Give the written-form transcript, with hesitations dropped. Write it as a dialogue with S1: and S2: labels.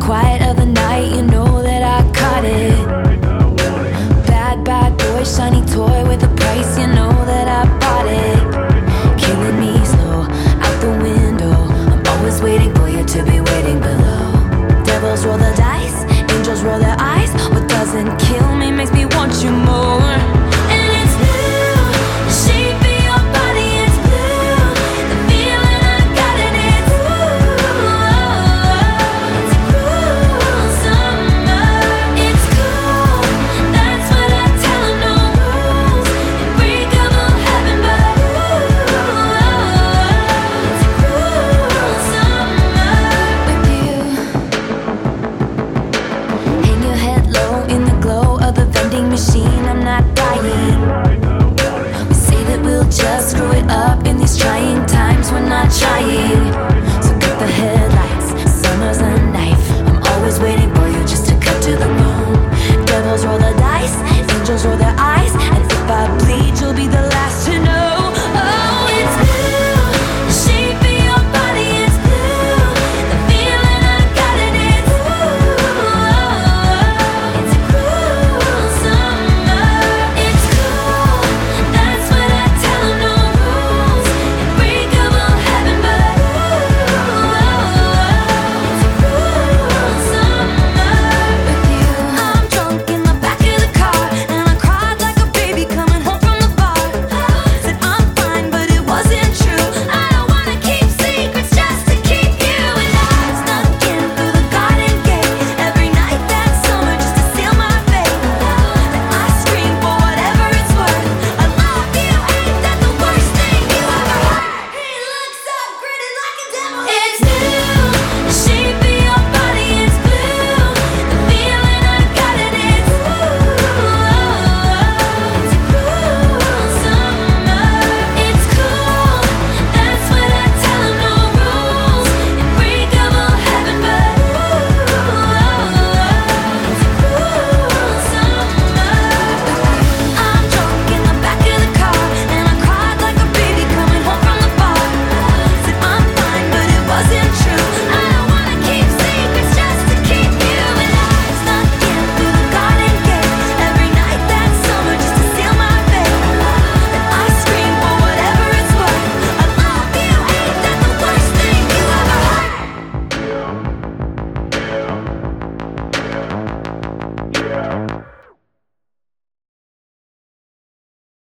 S1: quiet of the night, you know that I caught it. Bad, bad boy, shiny toy with a price, you know that I bought it. Killing me slow, out the window. I'm always waiting for you to be waiting below. Devils roll the dice, angels roll their eyes. What doesn't kill me makes me want you more. And it's blue, the shape of your body is blue. The feeling I got in it's it's cruel summer. It's cool, that's what I tell 'em, no rules. Unbreakable heaven, but it's cruel summer with you. Hang your head low in the glow of the vending machine, I'm not dying. We say that we'll just screw it up in these trying times, we're not trying.